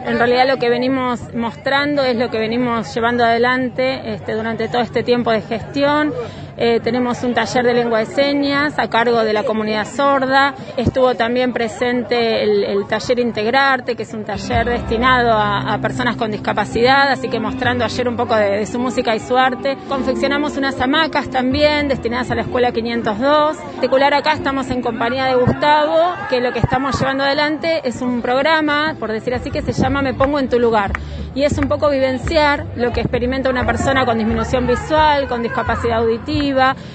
En realidad lo que venimos mostrando es lo que venimos llevando adelante durante todo este tiempo de gestión. Tenemos un taller de lengua de señas a cargo de la comunidad sorda. Estuvo también presente el taller Integrarte, que es un taller destinado a personas con discapacidad, así que mostrando ayer un poco de su música y su arte. Confeccionamos unas hamacas también destinadas a la Escuela 502. En particular acá estamos en compañía de Gustavo, que lo que estamos llevando adelante es un programa, por decir así, que se llama Me Pongo en Tu Lugar. Y es un poco vivenciar lo que experimenta una persona con disminución visual, con discapacidad auditiva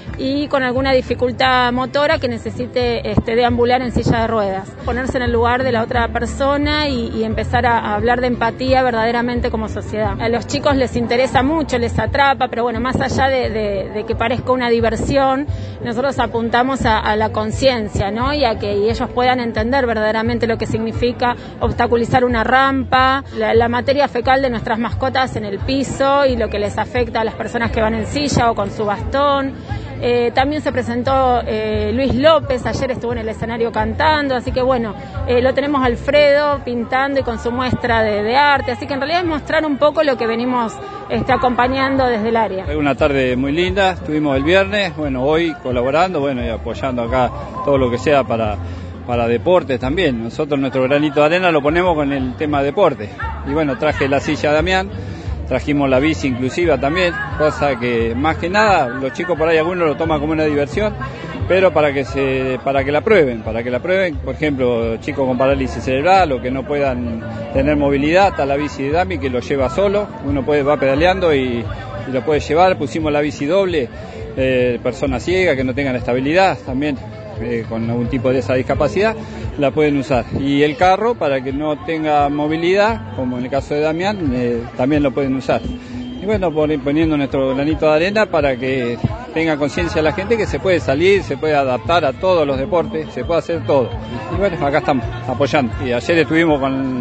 y con alguna dificultad motora que necesite deambular en silla de ruedas. Ponerse en el lugar de la otra persona y empezar a hablar de empatía verdaderamente como sociedad. A los chicos les interesa mucho, les atrapa, pero bueno, más allá de que parezca una diversión, nosotros apuntamos a la conciencia, ¿no? Y a que ellos puedan entender verdaderamente lo que significa obstaculizar una rampa, la materia fecal de nuestras mascotas en el piso y lo que les afecta a las personas que van en silla o con su bastón. También se presentó Luis López, ayer estuvo en el escenario cantando, así que bueno, lo tenemos a Alfredo pintando y con su muestra de arte, así que en realidad es mostrar un poco lo que venimos acompañando desde el área. Una tarde muy linda, estuvimos el viernes, bueno, hoy colaborando, bueno, y apoyando acá todo lo que sea para deportes también. Nosotros nuestro granito de arena lo ponemos con el tema deporte. Y bueno, traje la silla a Damián, trajimos la bici inclusiva también, cosa que más que nada los chicos por ahí algunos lo toman como una diversión, pero para que la prueben, por ejemplo, chicos con parálisis cerebral o que no puedan tener movilidad, está la bici de Dami que lo lleva solo, uno va pedaleando y lo puede llevar. Pusimos la bici doble, personas ciegas que no tengan estabilidad también, con algún tipo de esa discapacidad, la pueden usar. Y el carro, para que no tenga movilidad, como en el caso de Damián, también lo pueden usar. Y bueno, poniendo nuestro granito de arena para que tenga conciencia la gente que se puede salir, se puede adaptar a todos los deportes, se puede hacer todo. Y bueno, acá estamos apoyando. Y ayer estuvimos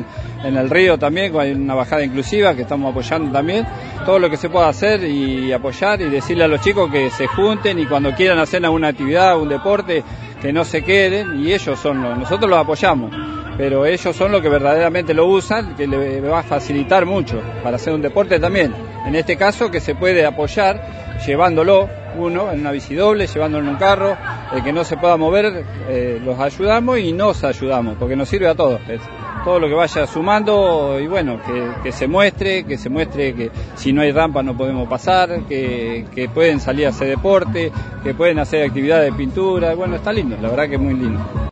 en el río también, con una bajada inclusiva que estamos apoyando también. Todo lo que se pueda hacer y apoyar y decirle a los chicos que se junten y cuando quieran hacer alguna actividad, un deporte, que no se queden, y nosotros los apoyamos, pero ellos son los que verdaderamente lo usan, que le va a facilitar mucho para hacer un deporte también. En este caso que se puede apoyar llevándolo uno en una bici doble, llevándolo en un carro, el que no se pueda mover, los ayudamos y nos ayudamos, porque nos sirve a todos. Todo lo que vaya sumando y bueno, que se muestre que si no hay rampa no podemos pasar, que pueden salir a hacer deporte, que pueden hacer actividades de pintura, bueno, está lindo, la verdad que es muy lindo.